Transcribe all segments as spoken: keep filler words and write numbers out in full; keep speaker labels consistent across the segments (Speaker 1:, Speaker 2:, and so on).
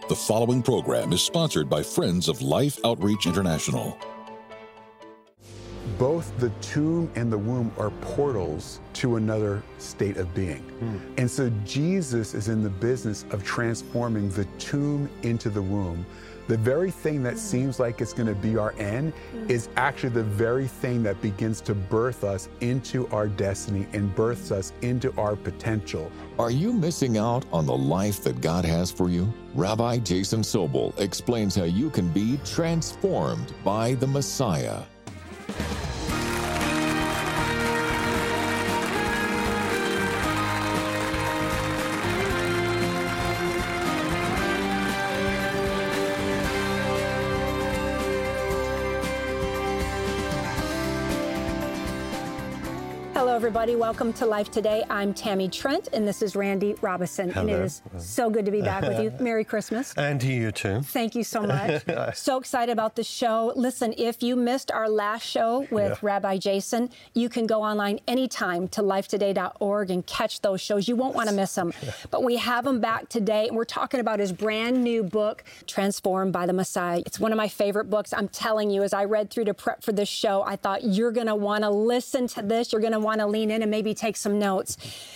Speaker 1: The following program is sponsored by Friends of Life Outreach International.
Speaker 2: Both the tomb and the womb are portals to another state of being. Mm. And so Jesus is in the business of transforming the tomb into the womb. The very thing that mm. seems like it's going to be our end mm. is actually the very thing that begins to birth us into our destiny and births us into our potential.
Speaker 3: Are you missing out on the life that God has for you? Rabbi Jason Sobel explains how you can be transformed by the Messiah.
Speaker 4: Hello, everybody. Welcome to Life Today. I'm Tammy Trent, and this is Randy Robison.
Speaker 5: Hello.
Speaker 4: And it is so good to be back with you. Merry Christmas.
Speaker 5: And to you, too.
Speaker 4: Thank you so much. So excited about the show. Listen, if you missed our last show with yeah. Rabbi Jason, you can go online anytime to life today dot org and catch those shows. You won't want to miss them. Yeah. But we have him back today, and we're talking about his brand new book, Transformed by the Messiah. It's one of my favorite books. I'm telling you, as I read through to prep for this show, I thought you're going to want to listen to this. You're going to want to lean in and maybe take some notes.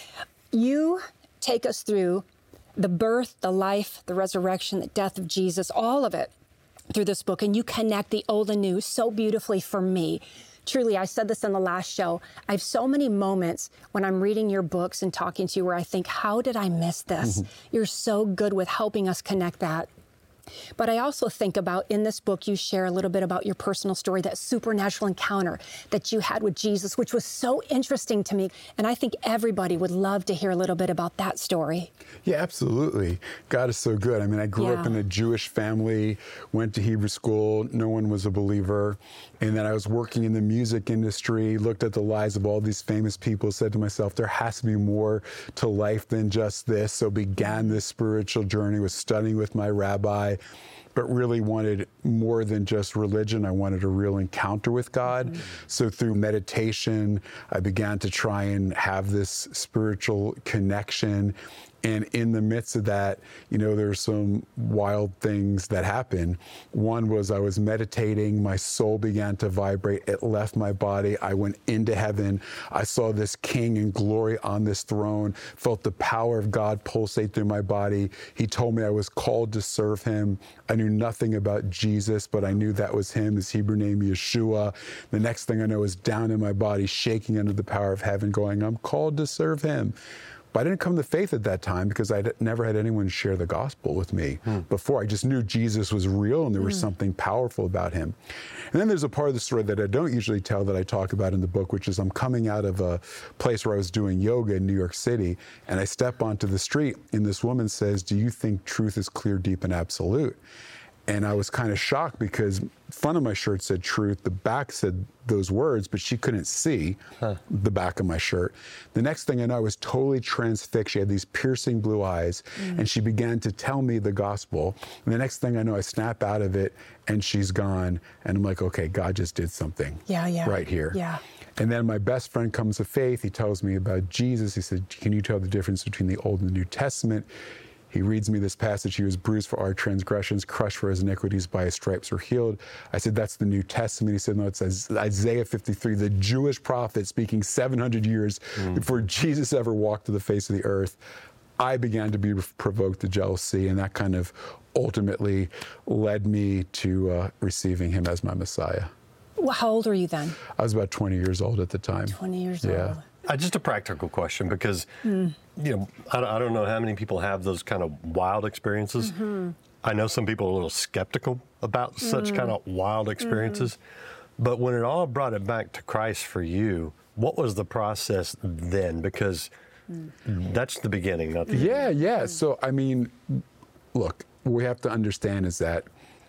Speaker 4: You take us through the birth, the life, the resurrection, the death of Jesus, all of it through this book, and you connect the old and new so beautifully for me. Truly, I said this in the last show, I have so many moments when I'm reading your books and talking to you where I think, how did I miss this? Mm-hmm. You're so good with helping us connect that. But I also think about, in this book, you share a little bit about your personal story, that supernatural encounter that you had with Jesus, which was so interesting to me. And I think everybody would love to hear a little bit about that story.
Speaker 2: Yeah, absolutely. God is so good. I mean, I grew
Speaker 4: Yeah.
Speaker 2: up in a Jewish family, went to Hebrew school, no one was a believer. And then I was working in the music industry, looked at the lives of all these famous people, said to myself, there has to be more to life than just this. So began this spiritual journey, was studying with my rabbi, but really wanted more than just religion. I wanted a real encounter with God. Mm-hmm. So through meditation, I began to try and have this spiritual connection. And in the midst of that, you know, there's some wild things that happened. One was I was meditating, my soul began to vibrate, it left my body, I went into heaven, I saw this king in glory on this throne, felt the power of God pulsate through my body. He told me I was called to serve him. I knew nothing about Jesus, but I knew that was him, his Hebrew name, Yeshua. The next thing I know is down in my body, shaking under the power of heaven, going, I'm called to serve him. But I didn't come to faith at that time because I never had anyone share the gospel with me hmm. before. I just knew Jesus was real and there was hmm. something powerful about him. And then there's a part of the story that I don't usually tell that I talk about in the book, which is I'm coming out of a place where I was doing yoga in New York City, and I step onto the street, and this woman says, do you think truth is clear, deep, and absolute? And I was kind of shocked because the front of my shirt said truth, the back said those words, but she couldn't see huh. the back of my shirt. The next thing I know, I was totally transfixed. She had these piercing blue eyes, mm. and she began to tell me the gospel. And the next thing I know, I snap out of it, and she's gone. And I'm like, okay, God just did something
Speaker 4: yeah, yeah.
Speaker 2: right here.
Speaker 4: Yeah.
Speaker 2: And then my best friend comes to faith. He tells me about Jesus. He said, can you tell the difference between the Old and the New Testament? He reads me this passage, he was bruised for our transgressions, crushed for his iniquities, by his stripes we're healed. I said, that's the New Testament. He said, no, it's Isaiah fifty-three, the Jewish prophet speaking seven hundred years mm. before Jesus ever walked to the face of the earth. I began to be provoked to jealousy, and that kind of ultimately led me to uh, receiving him as my Messiah.
Speaker 4: Well, how old were you then?
Speaker 2: I was about twenty years old at the time.
Speaker 4: twenty years
Speaker 2: yeah.
Speaker 4: old.
Speaker 5: Uh, just a practical question, because mm. you know, I, I don't know how many people have those kind of wild experiences. Mm-hmm. I know some people are a little skeptical about mm. such kind of wild experiences, mm. but when it all brought it back to Christ for you, what was the process then? Because mm. that's the beginning, not the
Speaker 2: yeah,
Speaker 5: end.
Speaker 2: Yeah, yeah. So, I mean, look, what we have to understand is that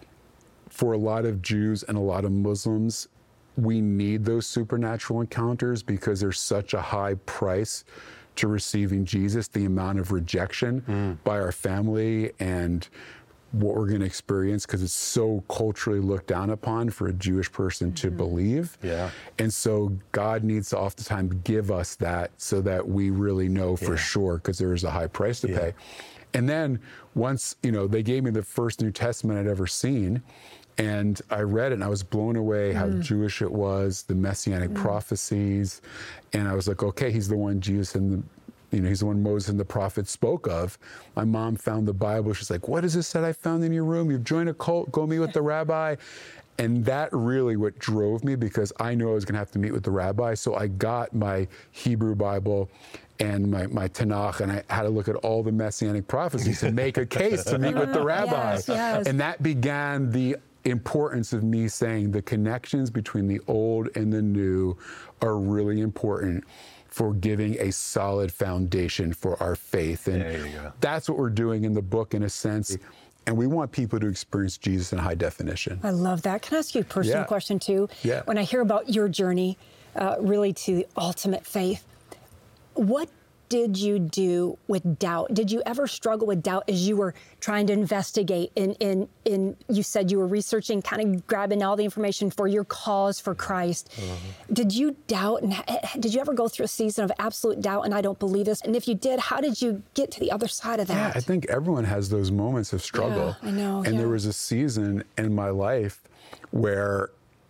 Speaker 2: for a lot of Jews and a lot of Muslims, we need those supernatural encounters because there's such a high price to receiving Jesus, the amount of rejection mm. by our family and what we're going to experience, because it's so culturally looked down upon for a Jewish person mm-hmm. to believe. Yeah. And so God needs to oftentimes give us that so that we really know for yeah. sure, because there is a high price to yeah. pay. And then once, you know, they gave me the first New Testament I'd ever seen, and I read it and I was blown away how mm. Jewish it was, the messianic mm. prophecies. And I was like, okay, he's the one Jesus and the, you know, he's the one Moses and the prophets spoke of. My mom found the Bible. She's like, what is this that I found in your room? You've joined a cult, go meet with the rabbi. And that really what drove me, because I knew I was gonna have to meet with the rabbi. So I got my Hebrew Bible and my, my Tanakh, and I had to look at all the messianic prophecies to make a case to meet with the rabbi.
Speaker 4: Yes, yes.
Speaker 2: And that began the importance of me saying the connections between the old and the new are really important for giving a solid foundation for our faith. And
Speaker 5: there you go.
Speaker 2: That's what we're doing in the book, in a sense. And we want people to experience Jesus in high definition.
Speaker 4: I love that. Can I ask you a personal
Speaker 2: Yeah.
Speaker 4: question too?
Speaker 2: Yeah.
Speaker 4: When I hear about your journey, uh, really to the ultimate faith, what did you do with doubt? Did you ever struggle with doubt as you were trying to investigate? In, in, in you said you were researching, kind of grabbing all the information for your cause for Christ. Uh-huh. Did you doubt, and did you ever go through a season of absolute doubt, and I don't believe this? And if you did, how did you get to the other side of that?
Speaker 2: Yeah, I think everyone has those moments of struggle.
Speaker 4: Yeah, I know.
Speaker 2: And
Speaker 4: yeah.
Speaker 2: there was a season in my life where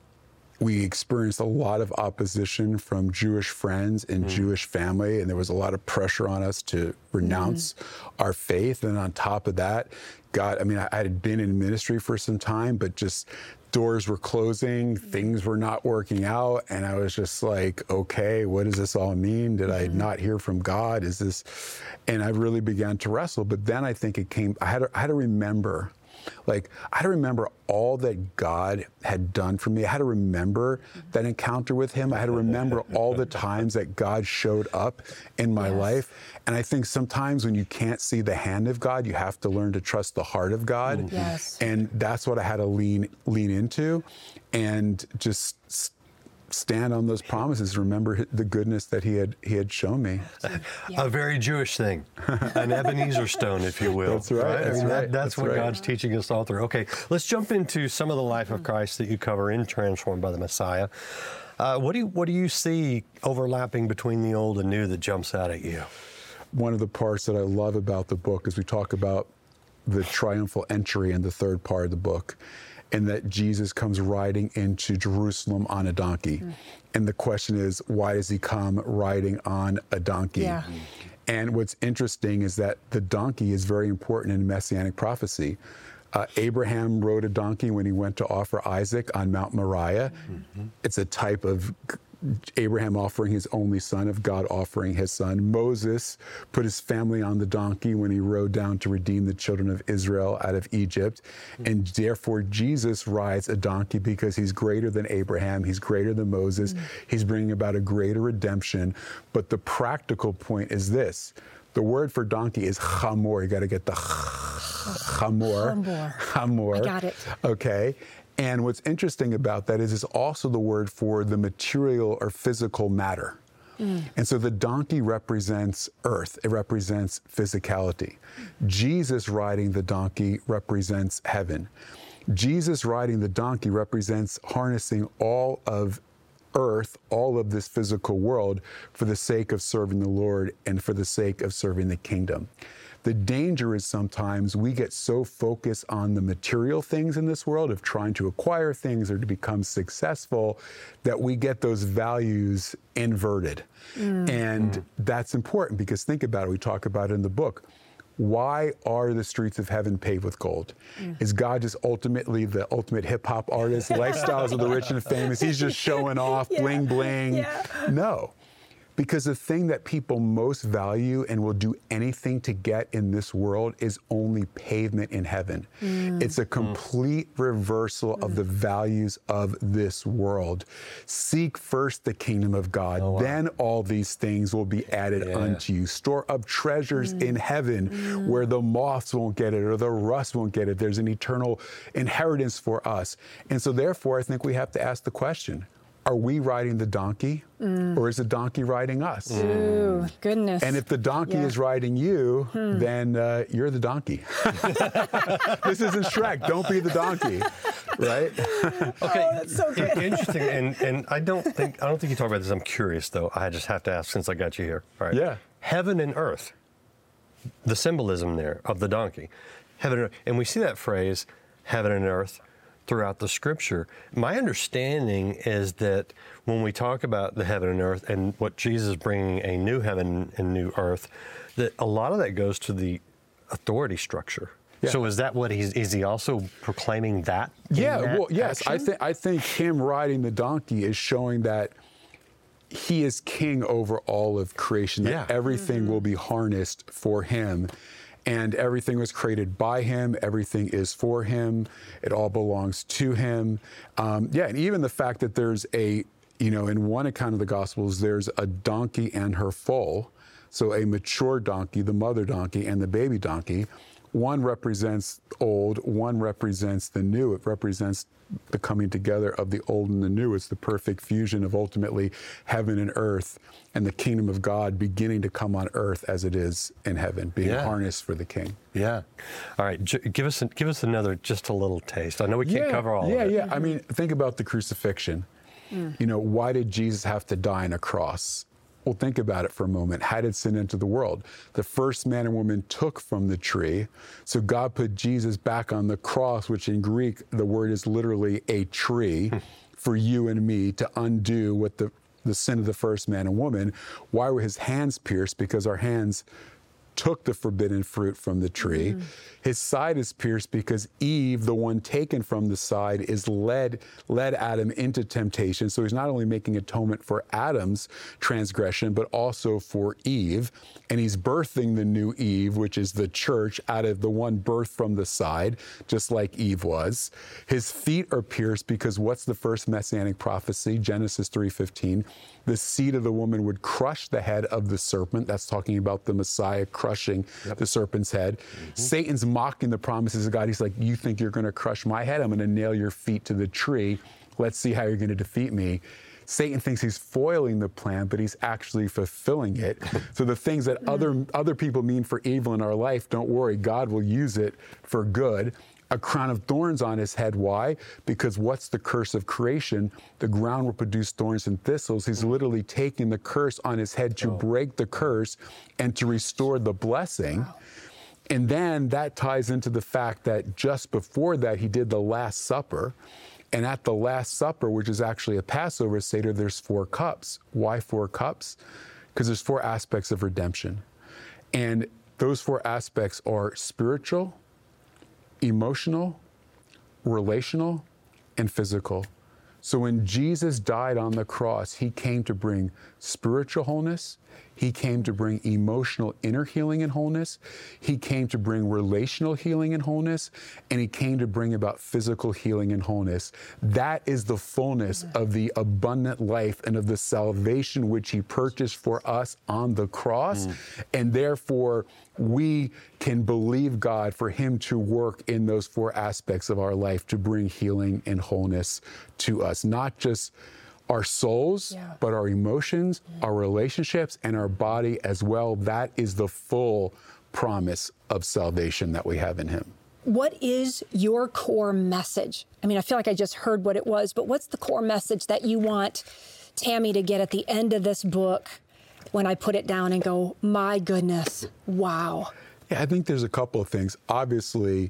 Speaker 2: we experienced a lot of opposition from Jewish friends and mm. Jewish family, and there was a lot of pressure on us to renounce mm. our faith. And on top of that, God, I mean, I, I had been in ministry for some time, but just doors were closing, things were not working out, and I was just like, okay, what does this all mean? Did mm-hmm. I not hear from God? Is this? And I really began to wrestle. But then I think it came, I had to, I had to remember, like, I had to remember all that God had done for me. I had to remember that encounter with him. I had to remember all the times that God showed up in my yes. life. And I think sometimes when you can't see the hand of God, you have to learn to trust the heart of God.
Speaker 4: Mm-hmm. Yes.
Speaker 2: And that's what I had to lean lean into, and just stand on those promises, remember the goodness that he had he had shown me.
Speaker 5: Yeah. A very Jewish thing, an Ebenezer stone, if you will.
Speaker 2: That's right.
Speaker 5: right?
Speaker 2: That's,
Speaker 5: I mean,
Speaker 2: right.
Speaker 5: that, that's, that's what
Speaker 2: right.
Speaker 5: God's teaching us all through. Okay, let's jump into some of the life of Christ that you cover in Transformed by the Messiah. Uh, what do you, what do you see overlapping between the old and new that jumps out at you?
Speaker 2: One of the parts that I love about the book is we talk about the triumphal entry in the third part of the book, and that Jesus comes riding into Jerusalem on a donkey. Mm. And the question is, why does he come riding on a donkey?
Speaker 4: Yeah.
Speaker 2: And what's interesting is that the donkey is very important in Messianic prophecy. Uh, Abraham rode a donkey when he went to offer Isaac on Mount Moriah. Mm-hmm. It's a type of Abraham offering his only son, of God offering his son. Moses put his family on the donkey when he rode down to redeem the children of Israel out of Egypt. Mm-hmm. And therefore, Jesus rides a donkey because he's greater than Abraham. He's greater than Moses. Mm-hmm. He's bringing about a greater redemption. But the practical point is this. The word for donkey is chamor. You got to get the chamor.
Speaker 4: Chamor.
Speaker 2: Chamor.
Speaker 4: I got it.
Speaker 2: Okay. And what's interesting about that is it's also the word for the material or physical matter. Mm. And so the donkey represents earth. It represents physicality. Jesus riding the donkey represents heaven. Jesus riding the donkey represents harnessing all of earth, all of this physical world, for the sake of serving the Lord and for the sake of serving the kingdom. The danger is sometimes we get so focused on the material things in this world of trying to acquire things or to become successful that we get those values inverted. Mm. And mm. that's important, because think about it, we talk about it in the book. Why are the streets of heaven paved with gold? Mm. Is God just ultimately the ultimate hip hop artist, lifestyles of the rich and famous? He's just showing off, yeah. bling, bling. Yeah. No. Because the thing that people most value and will do anything to get in this world is only pavement in heaven. Mm. It's a complete mm. reversal mm. of the values of this world. Seek first the kingdom of God, oh, wow. then all these things will be added yeah. unto you. Store up treasures mm. in heaven mm. where the moths won't get it or the rust won't get it. There's an eternal inheritance for us. And so therefore, I think we have to ask the question, are we riding the donkey mm. or is the donkey riding us?
Speaker 4: Ooh, goodness.
Speaker 2: And if the donkey
Speaker 4: yeah.
Speaker 2: is riding you, hmm. then uh, you're the donkey. This isn't Shrek. Don't be the donkey, right?
Speaker 5: Okay,
Speaker 4: oh, that's so good.
Speaker 5: Interesting. And and I don't think I don't think you talk about this. I'm curious though. I just have to ask since I got you here. All right.
Speaker 2: Yeah.
Speaker 5: Heaven and earth. the symbolism there of the donkey, heaven and earth. And we see that phrase, heaven and earth, throughout the scripture. My understanding is that when we talk about the heaven and earth and what Jesus is bringing, a new heaven and new earth, that a lot of that goes to the authority structure. Yeah. So is that what he's, is he also proclaiming that?
Speaker 2: Yeah,
Speaker 5: that
Speaker 2: well, yes.
Speaker 5: action?
Speaker 2: I think I think him riding the donkey is showing that he is king over all of creation, that
Speaker 5: yeah.
Speaker 2: everything
Speaker 4: mm-hmm.
Speaker 2: will be harnessed for him. And everything was created by him. Everything is for him. It all belongs to him. Um, yeah, and even the fact that there's a, you know, in one account of the Gospels, there's a donkey and her foal. So a mature donkey, the mother donkey, and the baby donkey. One represents old, one represents the new. It represents the coming together of the old and the new. It's the perfect fusion of ultimately heaven and earth, and the kingdom of God beginning to come on earth as it is in heaven, being
Speaker 5: yeah.
Speaker 2: harnessed for the king.
Speaker 5: Yeah. All right. J- give us give us another, just a little taste. I know we can't
Speaker 2: yeah,
Speaker 5: cover all
Speaker 2: yeah,
Speaker 5: of it.
Speaker 2: Yeah, yeah. I mean, think about the crucifixion. Mm. You know, why did Jesus have to die on a cross? Well, think about it for a moment. How did sin enter the world? The first man and woman took from the tree. So God put Jesus back on the cross, which in Greek, the word is literally a tree for you and me to undo what the, the sin of the first man and woman. Why were his hands pierced? Because our hands took the forbidden fruit from the tree. Mm. His side is pierced because Eve, the one taken from the side, is led led Adam into temptation. So he's not only making atonement for Adam's transgression, but also for Eve. And he's birthing the new Eve, which is the church, out of the one birthed from the side, just like Eve was. His feet are pierced because what's the first messianic prophecy? Genesis three fifteen. The seed of the woman would crush the head of the serpent. That's talking about the Messiah crushing yep. the serpent's head. Mm-hmm. Satan's mocking the promises of God. He's like, you think you're going to crush my head? I'm going to nail your feet to the tree. Let's see how you're going to defeat me. Satan thinks he's foiling the plan, but he's actually fulfilling it. So the things that other other people mean for evil in our life, don't worry, God will use it for good. A crown of thorns on his head. Why? Because what's the curse of creation? The ground will produce thorns and thistles. He's literally taking the curse on his head to oh. break the curse and to restore the blessing. Wow. And then that ties into the fact that just before that, he did the Last Supper. And at the Last Supper, which is actually a Passover Seder, there's four cups. Why four cups? Because there's four aspects of redemption. And those four aspects are spiritual, emotional, relational, and physical. So when Jesus died on the cross, he came to bring spiritual wholeness. He came to bring emotional inner healing and wholeness. He came to bring relational healing and wholeness. And he came to bring about physical healing and wholeness. That is the fullness of the abundant life and of the salvation which he purchased for us on the cross. Mm. And therefore, we can believe God for him to work in those four aspects of our life to bring healing and wholeness to us. Not just our souls, yeah. but our emotions, yeah. our relationships, and our body as well. That is the full promise of salvation that we have in him.
Speaker 4: What is your core message? I mean, I feel like I just heard what it was, but what's the core message that you want Tammy to get at the end of this book when I put it down and go, my goodness, wow?
Speaker 2: Yeah, I think there's a couple of things. Obviously,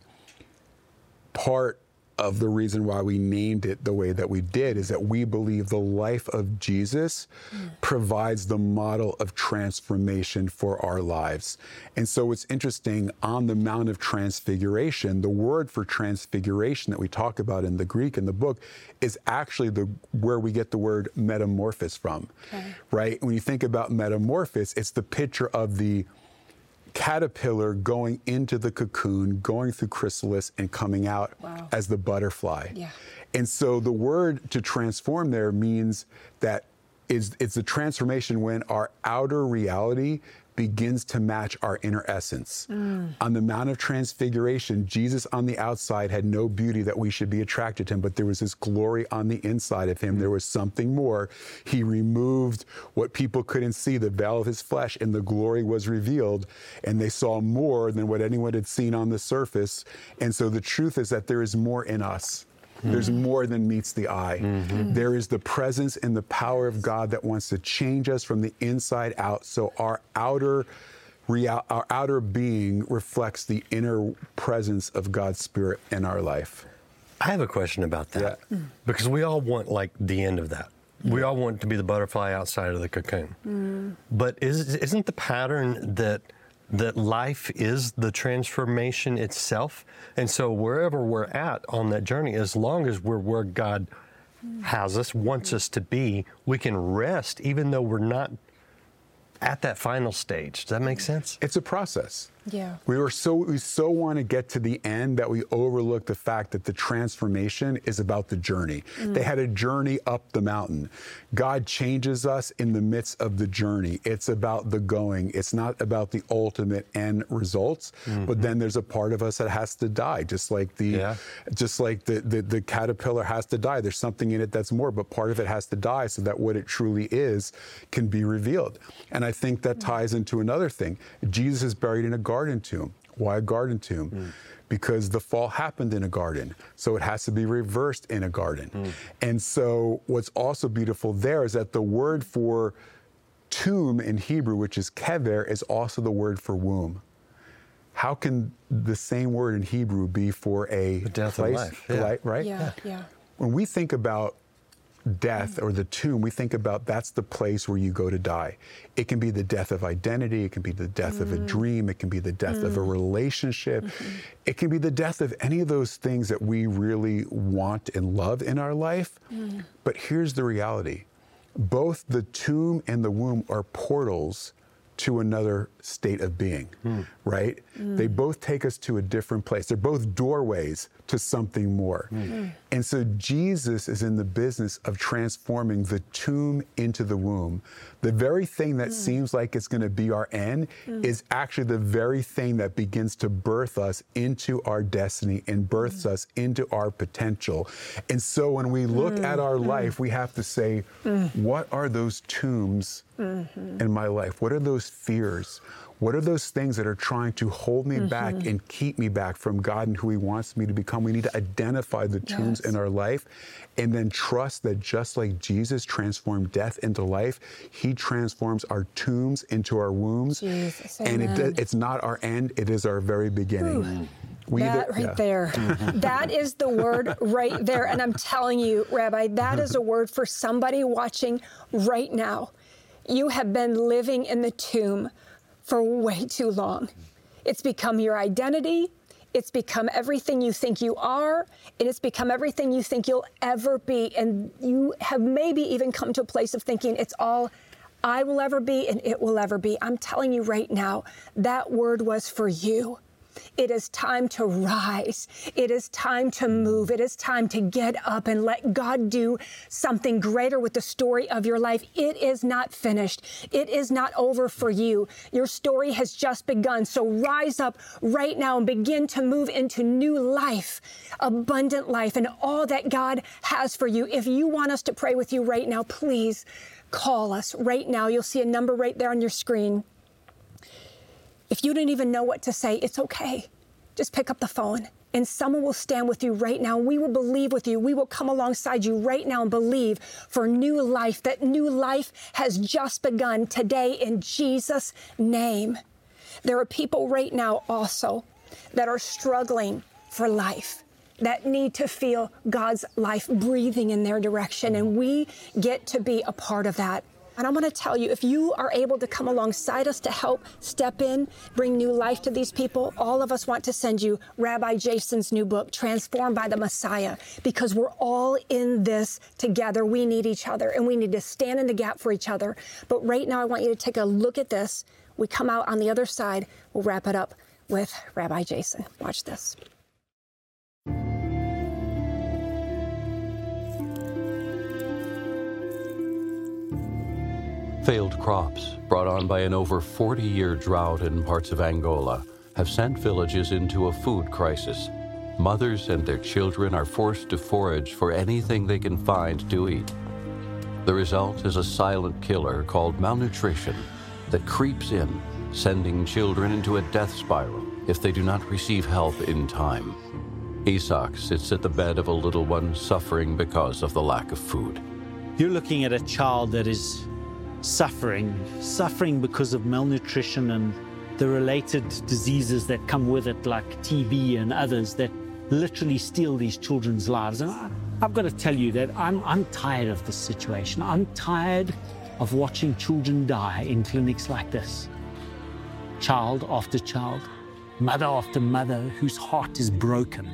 Speaker 2: part of the reason why we named it the way that we did is that we believe the life of Jesus mm. provides the model of transformation for our lives. And so it's interesting, on the Mount of Transfiguration, the word for transfiguration that we talk about in the Greek in the book is actually the where we get the word metamorphosis from, okay. right? When you think about metamorphosis, it's the picture of the caterpillar going into the cocoon, going through chrysalis, and coming out wow. as the butterfly. Yeah. And so the word to transform there means that is it's the transformation when our outer reality begins to match our inner essence. Mm. On the Mount of Transfiguration, Jesus on the outside had no beauty that we should be attracted to him, but there was this glory on the inside of him. Mm. There was something more. He removed what people couldn't see, the veil of his flesh, and the glory was revealed, and they saw more than what anyone had seen on the surface. And so the truth is that there is more in us. There's more than meets the eye. Mm-hmm. There is the presence and the power of God that wants to change us from the inside out. So our outer real, our outer being reflects the inner presence of God's Spirit in our life.
Speaker 5: I have a question about that.
Speaker 2: Yeah.
Speaker 5: Because we all want like the end of that. We all want to be the butterfly outside of the cocoon. Mm. But is, isn't the pattern that that life is the transformation itself? And so wherever we're at on that journey, as long as we're where God has us, wants us to be, we can rest even though we're not at that final stage. Does that make sense?
Speaker 2: It's a process.
Speaker 4: Yeah.
Speaker 2: We were so we so want to get to the end that we overlook the fact that the transformation is about the journey. Mm. They had a journey up the mountain. God changes us in the midst of the journey. It's about the going. It's not about the ultimate end results. Mm-hmm. But then there's a part of us that has to die, just like the yeah. just like the, the the caterpillar has to die. There's something in it that's more, but part of it has to die so that what it truly is can be revealed. And I think that ties into another thing. Jesus is buried in a garden. Garden tomb. Why a garden tomb? Mm. Because the fall happened in a garden, so it has to be reversed in a garden. Mm. And so what's also beautiful there is that the word for tomb in Hebrew, which is kever, is also the word for womb. How can the same word in Hebrew be for a
Speaker 5: the death
Speaker 2: place,
Speaker 5: of life, yeah.
Speaker 2: life, right?
Speaker 4: Yeah, yeah.
Speaker 2: When we think about death or the tomb, we think about that's the place where you go to die. It can be the death of identity. It can be the death mm. of a dream. It can be the death mm. of a relationship. Mm-hmm. It can be the death of any of those things that we really want and love in our life. Mm. But here's the reality. Both the tomb and the womb are portals to another state of being, mm. right? Mm. They both take us to a different place. They're both doorways to something more. Mm. Mm. And so Jesus is in the business of transforming the tomb into the womb. The very thing that mm. seems like it's gonna be our end mm. is actually the very thing that begins to birth us into our destiny and births mm. us into our potential. And so when we look mm. at our mm. life, we have to say, mm. what are those tombs mm-hmm. in my life? What are those fears? What are those things that are trying to hold me mm-hmm. back and keep me back from God and who He wants me to become? We need to identify the tombs yes. in our life and then trust that just like Jesus transformed death into life, He transforms our tombs into our wombs. Jesus, and it, it's not our end, it is our very beginning.
Speaker 4: We that either, right yeah. there. That is the word right there. And I'm telling you, Rabbi, that is a word for somebody watching right now. You have been living in the tomb for way too long. It's become your identity. It's become everything you think you are, and it's become everything you think you'll ever be. And you have maybe even come to a place of thinking it's all I will ever be and it will ever be. I'm telling you right now, that word was for you. It is time to rise. It is time to move. It is time to get up and let God do something greater with the story of your life. It is not finished. It is not over for you. Your story has just begun. So rise up right now and begin to move into new life, abundant life, and all that God has for you. If you want us to pray with you right now, please call us right now. You'll see a number right there on your screen. If you didn't even know what to say, it's okay. Just pick up the phone and someone will stand with you right now. We will believe with you. We will come alongside you right now and believe for new life. That new life has just begun today in Jesus' name. There are people right now also that are struggling for life, that need to feel God's life breathing in their direction, and we get to be a part of that. And I want to tell you, if you are able to come alongside us to help step in, bring new life to these people, all of us want to send you Rabbi Jason's new book, Transformed by the Messiah, because we're all in this together. We need each other, and we need to stand in the gap for each other. But right now, I want you to take a look at this. We come out on the other side. We'll wrap it up with Rabbi Jason. Watch this.
Speaker 6: Failed crops, brought on by an over forty-year drought in parts of Angola, have sent villages into a food crisis. Mothers and their children are forced to forage for anything they can find to eat. The result is a silent killer called malnutrition that creeps in, sending children into a death spiral if they do not receive help in time. Isaac sits at the bed of a little one suffering because of the lack of food.
Speaker 7: You're looking at a child that is suffering, suffering because of malnutrition and the related diseases that come with it, like T B and others, that literally steal these children's lives. And I, I've got to tell you that I'm, I'm tired of this situation. I'm tired of watching children die in clinics like this. Child after child, mother after mother, whose heart is broken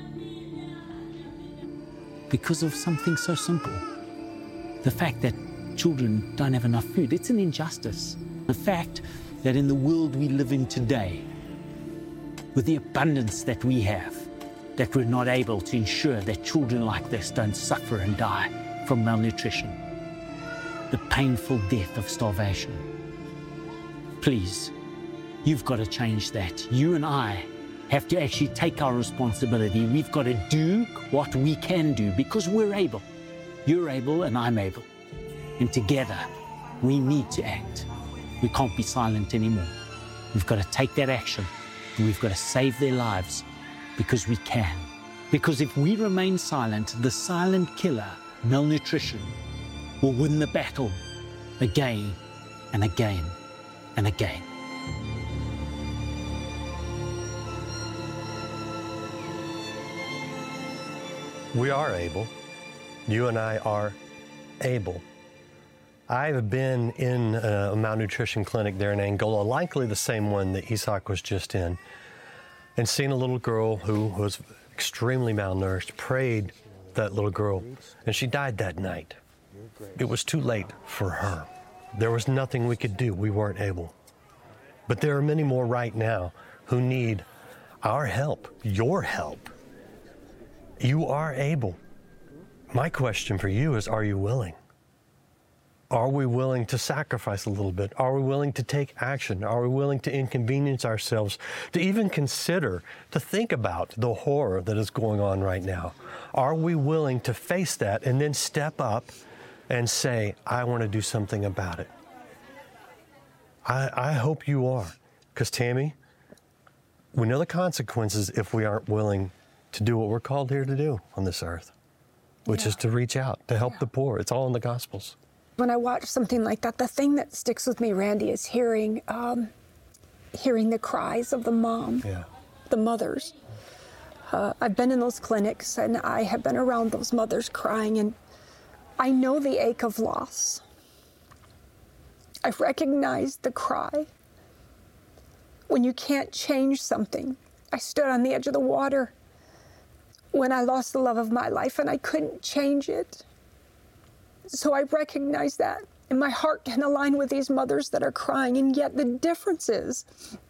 Speaker 7: because of something so simple. The fact that children don't have enough food, it's an injustice. The fact that in the world we live in today, with the abundance that we have, that we're not able to ensure that children like this don't suffer and die from malnutrition, the painful death of starvation. Please, you've got to change that. You and I have to actually take our responsibility. We've got to do what we can do because we're able. You're able and I'm able. And together, we need to act. We can't be silent anymore. We've got to take that action. And we've got to save their lives because we can. Because if we remain silent, the silent killer, malnutrition, will win the battle again and again and again.
Speaker 5: We are able. You and I are able. I've been in a malnutrition clinic there in Angola, likely the same one that Isak was just in, and seen a little girl who was extremely malnourished, prayed that little girl, and she died that night. It was too late for her. There was nothing we could do. We weren't able. But there are many more right now who need our help, your help. You are able. My question for you is, are you willing? Are we willing to sacrifice a little bit? Are we willing to take action? Are we willing to inconvenience ourselves, to even consider, to think about the horror that is going on right now? Are we willing to face that and then step up and say, I want to do something about it? I, I hope you are, because Tammy, we know the consequences if we aren't willing to do what we're called here to do on this earth, which yeah. is to reach out, to help yeah. the poor. It's all in the Gospels.
Speaker 4: When I watch something like that, the thing that sticks with me, Randy, is hearing um, hearing the cries of the mom,
Speaker 5: yeah.
Speaker 4: the mothers. Uh, I've been in those clinics, and I have been around those mothers crying, and I know the ache of loss. I've recognized the cry. When you can't change something. I stood on the edge of the water when I lost the love of my life, and I couldn't change it. So I recognize that, and my heart can align with these mothers that are crying, and yet the difference is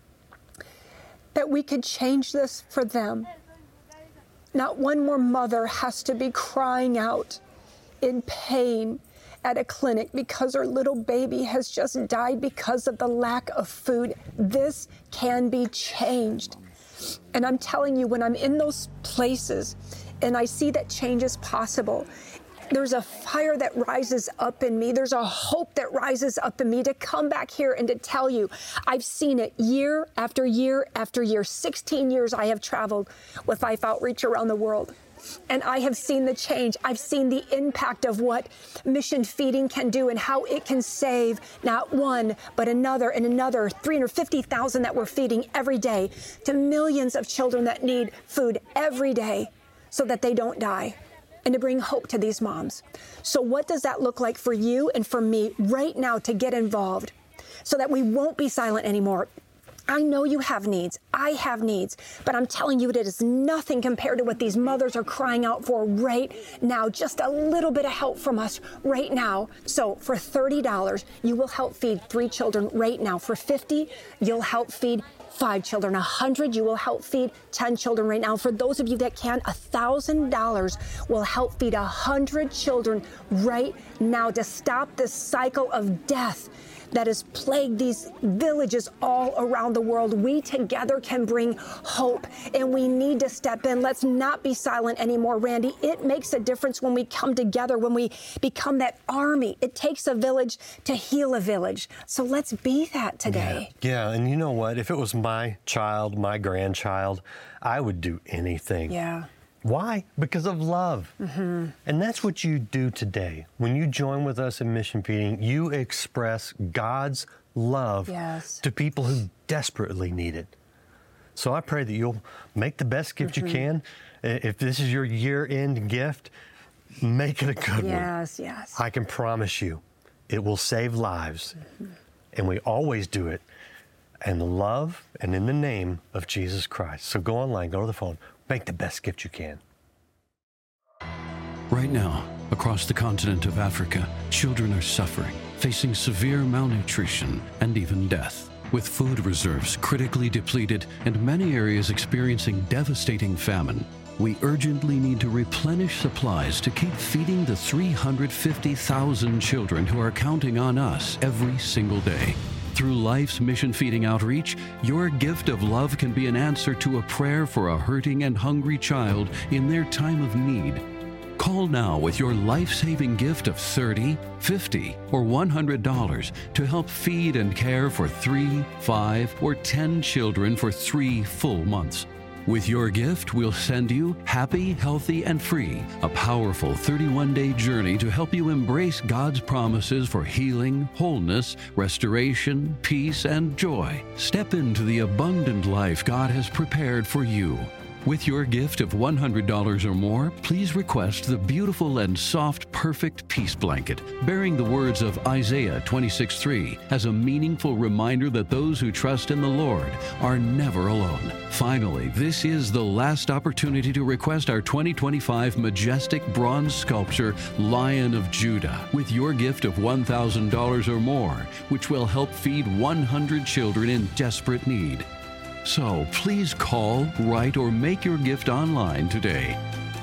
Speaker 4: that we could change this for them. Not one more mother has to be crying out in pain at a clinic because her little baby has just died because of the lack of food. This can be changed. And I'm telling you, when I'm in those places and I see that change is possible, there's a fire that rises up in me. There's a hope that rises up in me to come back here and to tell you, I've seen it year after year after year. sixteen years I have traveled with Life Outreach around the world. And I have seen the change. I've seen the impact of what mission feeding can do and how it can save not one, but another and another three hundred fifty thousand that we're feeding every day to millions of children that need food every day so that they don't die, and to bring hope to these moms. So what does that look like for you and for me right now to get involved so that we won't be silent anymore? I know you have needs. I have needs. But I'm telling you, it is nothing compared to what these mothers are crying out for right now. Just a little bit of help from us right now. So for thirty dollars, you will help feed three children right now. For fifty dollars, you'll help feed five children. one hundred dollars, you will help feed ten children right now. For those of you that can, one thousand dollars will help feed one hundred children right now to stop this cycle of death that has plagued these villages all around the world. We together can bring hope, and we need to step in. Let's not be silent anymore, Randy. It makes a difference when we come together, when we become that army. It takes a village to heal a village. So let's be that today.
Speaker 5: Yeah, yeah. And you know what? If it was my child, my grandchild, I would do anything.
Speaker 4: Yeah.
Speaker 5: Why? Because of love.
Speaker 4: Mm-hmm.
Speaker 5: And that's what you do today. When you join with us in Mission Feeding, you express God's love
Speaker 4: yes.
Speaker 5: to people who desperately need it. So I pray that you'll make the best gift mm-hmm. you can. If this is your year-end gift, make it a good
Speaker 4: yes,
Speaker 5: one.
Speaker 4: Yes, yes.
Speaker 5: I can promise you it will save lives. Mm-hmm. And we always do it in the love and in the name of Jesus Christ. So go online, go to the phone, make the best gift you can.
Speaker 6: Right now, across the continent of Africa, children are suffering, facing severe malnutrition and even death. With food reserves critically depleted and many areas experiencing devastating famine, we urgently need to replenish supplies to keep feeding the three hundred fifty thousand children who are counting on us every single day. Through Life's Mission Feeding Outreach, your gift of love can be an answer to a prayer for a hurting and hungry child in their time of need. Call now with your life-saving gift of thirty dollars, fifty dollars, or one hundred dollars to help feed and care for three, five, or ten children for three full months. With your gift, we'll send you Happy, Healthy, and Free, a powerful thirty-one day journey to help you embrace God's promises for healing, wholeness, restoration, peace, and joy. Step into the abundant life God has prepared for you. With your gift of one hundred dollars or more, please request the beautiful and soft Perfect Peace Blanket, bearing the words of Isaiah twenty-six three as a meaningful reminder that those who trust in the Lord are never alone. Finally, this is the last opportunity to request our twenty twenty-five majestic bronze sculpture, Lion of Judah, with your gift of one thousand dollars or more, which will help feed one hundred children in desperate need. So please call, write, or make your gift online today.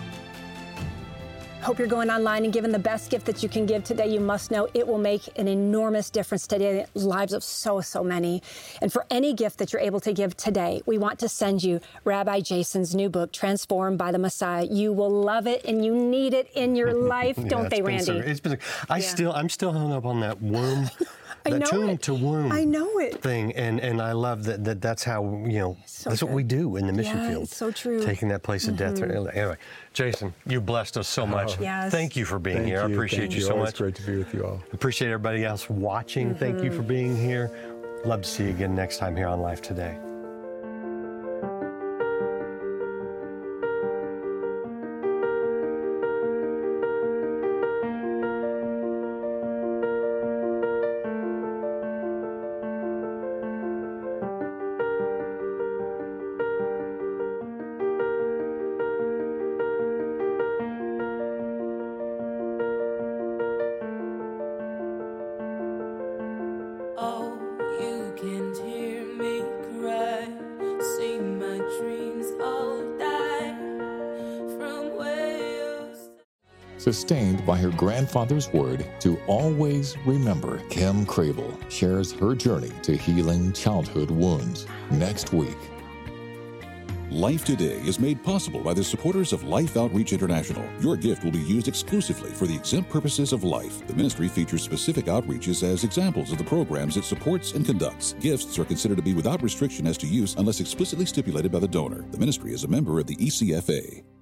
Speaker 4: Hope you're going online and giving the best gift that you can give today. You must know it will make an enormous difference today in the lives of so, so many. And for any gift that you're able to give today, we want to send you Rabbi Jason's new book, Transformed by the Messiah. You will love it and you need it in your life, yeah, don't they, Randy?
Speaker 5: So, it's been, I yeah. still, I'm still hung up on that womb.
Speaker 4: I
Speaker 5: the
Speaker 4: know
Speaker 5: tomb
Speaker 4: it.
Speaker 5: to womb
Speaker 4: I know it.
Speaker 5: thing, and and I love that, that that's how, you know,
Speaker 4: so
Speaker 5: that's
Speaker 4: good.
Speaker 5: what we do in the mission
Speaker 4: yeah,
Speaker 5: field.
Speaker 4: It's so true.
Speaker 5: Taking that place of
Speaker 4: mm-hmm.
Speaker 5: death. Anyway, Jason, you blessed us so much.
Speaker 4: Oh. Yes.
Speaker 5: Thank you for being
Speaker 2: Thank
Speaker 5: here.
Speaker 2: You,
Speaker 5: I appreciate
Speaker 2: thank
Speaker 5: you,
Speaker 2: you
Speaker 5: so
Speaker 2: Always
Speaker 5: much.
Speaker 2: Great to be with you all.
Speaker 5: Appreciate everybody else watching. Mm-hmm. Thank you for being here. Love to see you again next time here on Life Today.
Speaker 3: Sustained by her grandfather's word to always remember, Kim Crable shares her journey to healing childhood wounds next week.
Speaker 1: Life Today is made possible by the supporters of Life Outreach International. Your gift will be used exclusively for the exempt purposes of life. The ministry features specific outreaches as examples of the programs it supports and conducts. Gifts are considered to be without restriction as to use unless explicitly stipulated by the donor. The ministry is a member of the E C F A.